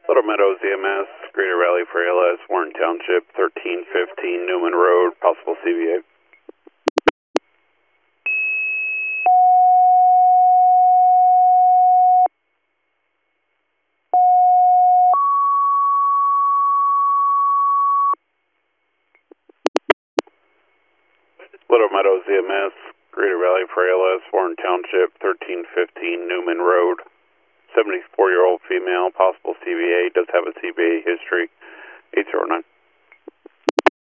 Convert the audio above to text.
Little Meadows EMS, Greater Valley for ALS, Warren Township, 1315 Newman Road, possible CVA. Little Meadows EMS, Greater Valley for ALS, Warren Township, 1315 Newman Road, 74-year-old female, possible CVA, does have a CVA history, 809.